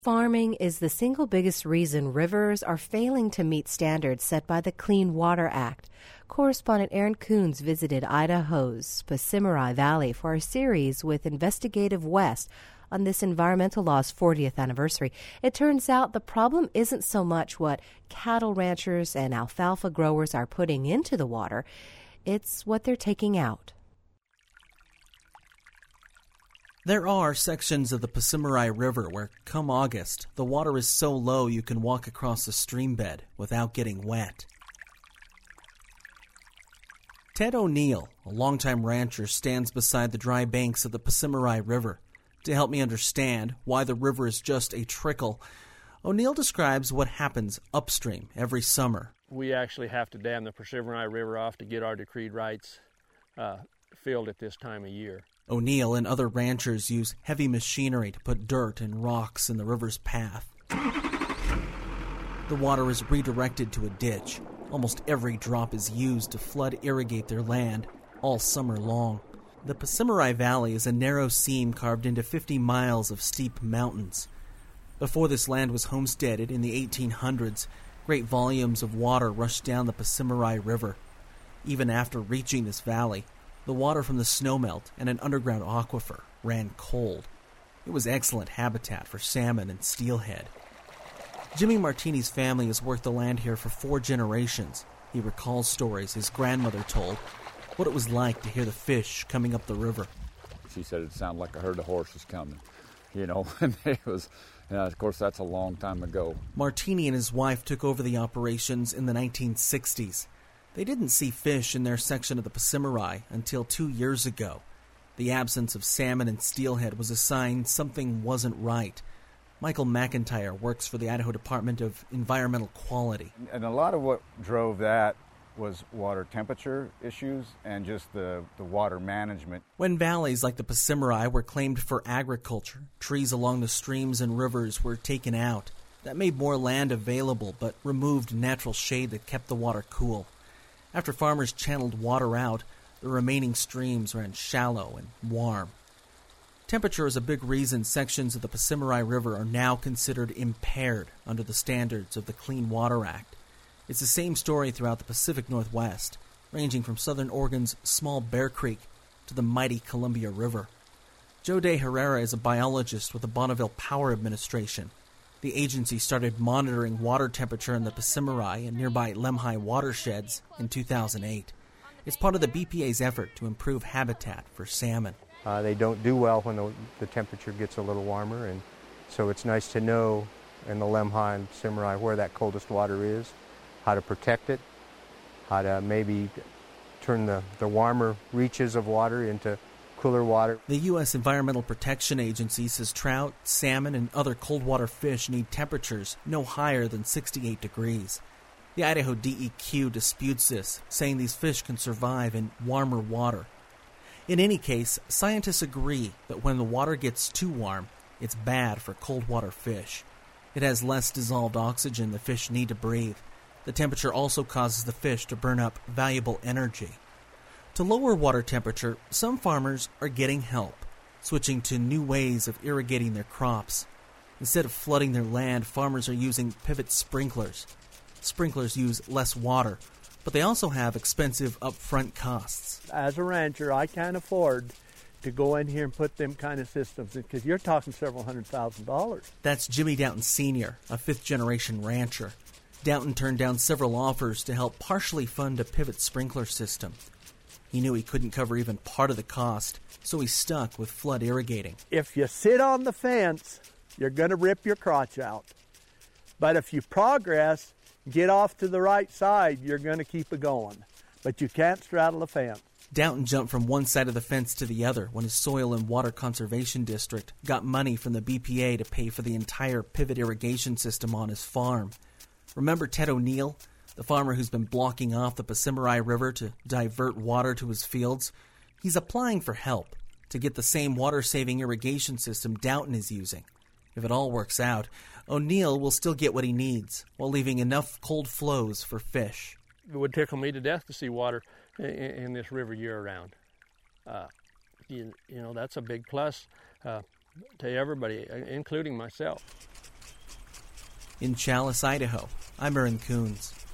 Farming is the single biggest reason rivers are failing to meet standards set by the Clean Water Act. Correspondent Aaron Coons visited Idaho's Pacimeri Valley for a series with Investigative West on this environmental law's 40th anniversary. It turns out the problem isn't so much what cattle ranchers and alfalfa growers are putting into the water, it's what they're taking out. There are sections of the Pacimeri River where, come August, the water is so low you can walk across the stream bed without getting wet. Ted O'Neill, a longtime rancher, stands beside the dry banks of the Pacimeri River. To help me understand why the river is just a trickle, O'Neill describes what happens upstream every summer. We actually have to dam the Pacimeri River off to get our decreed rights filled at this time of year. O'Neill and other ranchers use heavy machinery to put dirt and rocks in the river's path. The water is redirected to a ditch. Almost every drop is used to flood irrigate their land all summer long. The Pacimeri Valley is a narrow seam carved into 50 miles of steep mountains. Before this land was homesteaded in the 1800s, great volumes of water rushed down the Pacimeri River. Even after reaching this valley, the water from the snowmelt and an underground aquifer ran cold. It was excellent habitat for salmon and steelhead. Jimmy Martini's family has worked the land here for 4 generations. He recalls stories his grandmother told, what it was like to hear the fish coming up the river. She said it sounded like a herd of horses coming, and it was, of course, that's a long time ago. Martini and his wife took over the operations in the 1960s. They didn't see fish in their section of the Pacimeri until 2 years ago. The absence of salmon and steelhead was a sign something wasn't right. Michael McIntyre works for the Idaho Department of Environmental Quality. And a lot of what drove that was water temperature issues and just the water management. When valleys like the Pacimeri were claimed for agriculture, trees along the streams and rivers were taken out. That made more land available but removed natural shade that kept the water cool. After farmers channeled water out, the remaining streams ran shallow and warm. Temperature is a big reason sections of the Pacimeri River are now considered impaired under the standards of the Clean Water Act. It's the same story throughout the Pacific Northwest, ranging from southern Oregon's small Bear Creek to the mighty Columbia River. Joe De Herrera is a biologist with the Bonneville Power Administration. The agency started monitoring water temperature in the Pacimeri and nearby Lemhi watersheds in 2008. It's part of the BPA's effort to improve habitat for salmon. They don't do well when the temperature gets a little warmer, and so it's nice to know in the Lemhi and Pacimeri where that coldest water is, how to protect it, how to maybe turn the warmer reaches of water into cooler water. The U.S. Environmental Protection Agency says trout, salmon, and other cold water fish need temperatures no higher than 68 degrees. The Idaho DEQ disputes this, saying these fish can survive in warmer water. In any case, scientists agree that when the water gets too warm, it's bad for cold water fish. It has less dissolved oxygen the fish need to breathe. The temperature also causes the fish to burn up valuable energy. To lower water temperature, some farmers are getting help, switching to new ways of irrigating their crops. Instead of flooding their land, farmers are using pivot sprinklers. Sprinklers use less water, but they also have expensive upfront costs. As a rancher, I can't afford to go in here and put them kind of systems in, because you're talking several $100,000. That's Jimmy Downton Sr., a fifth-generation rancher. Downton turned down several offers to help partially fund a pivot sprinkler system. He knew he couldn't cover even part of the cost, so he stuck with flood irrigating. If you sit on the fence, you're going to rip your crotch out. But if you progress, get off to the right side, you're going to keep it going. But you can't straddle the fence. Downton jumped from one side of the fence to the other when his Soil and Water Conservation District got money from the BPA to pay for the entire pivot irrigation system on his farm. Remember Ted O'Neill, the farmer who's been blocking off the Pacimeri River to divert water to his fields? He's applying for help to get the same water-saving irrigation system Downton is using. If it all works out, O'Neill will still get what he needs while leaving enough cold flows for fish. It would tickle me to death to see water in this river year-round. That's a big plus to everybody, including myself. In Challis, Idaho, I'm Aaron Coons.